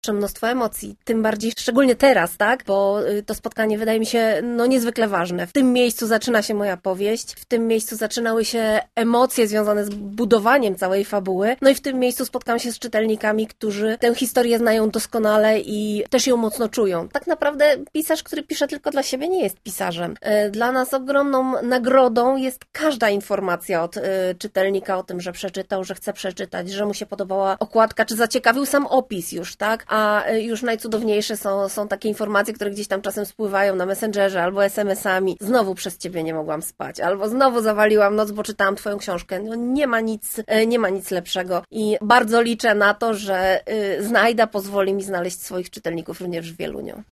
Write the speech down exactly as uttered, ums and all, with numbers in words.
mnóstwo emocji, tym bardziej szczególnie teraz, tak? Bo to spotkanie wydaje mi się no niezwykle ważne. W tym miejscu zaczyna się moja powieść, w tym miejscu zaczynały się emocje związane z budowaniem całej fabuły, no i w tym miejscu spotkam się z czytelnikami, którzy tę historię znają doskonale i też ją mocno czują. Tak naprawdę pisarz, który pisze tylko dla siebie, nie jest pisarzem. Dla nas ogromną nagrodą jest każda informacja od czytelnika o tym, że przeczytał, że chce przeczytać, że mu się podobała okładka, czy zaciekawił sam opis już, tak? A już najcudowniejsze są, są takie informacje, które gdzieś tam czasem spływają na Messengerze albo es em esami. Znowu przez ciebie nie mogłam spać, albo znowu zawaliłam noc, bo czytałam twoją książkę. No nie ma nic, nie ma nic lepszego i bardzo liczę na to, że Znajda pozwoli mi znaleźć swoich czytelników również w Wieluniu.